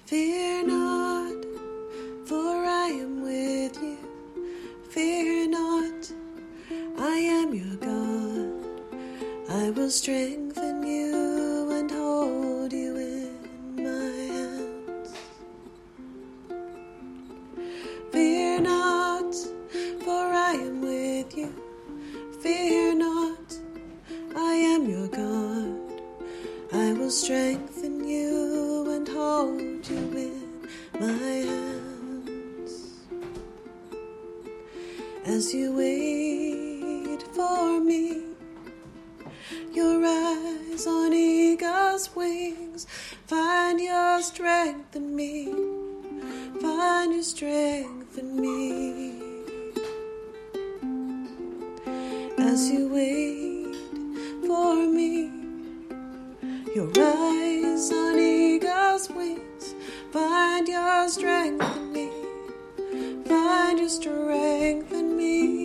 Fear not, for I am with you. Fear not, I am your God. I will strengthen you and hold you in my hands. Fear not, for I am with you. Fear not, I am your God. I will strengthen you and hold you in my hands. As you wait for me, your eyes on eagle's wings, find your strength in me, find your strength in me. As you wait for me, your eyes on eagle's wings, find your strength in me, find your strength in me.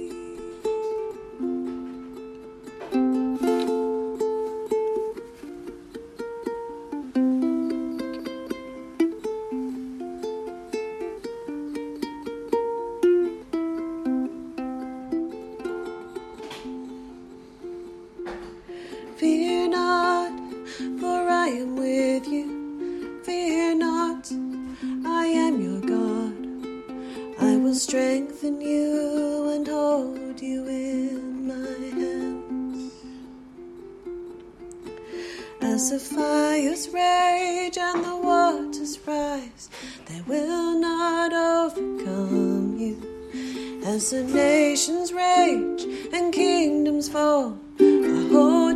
Fear not, for I am with you. Fear not, I am your God. I will strengthen you and hold you in my hands. As the fires rage and the waters rise, they will not overcome you. As the nations rage and kingdoms fall, I hold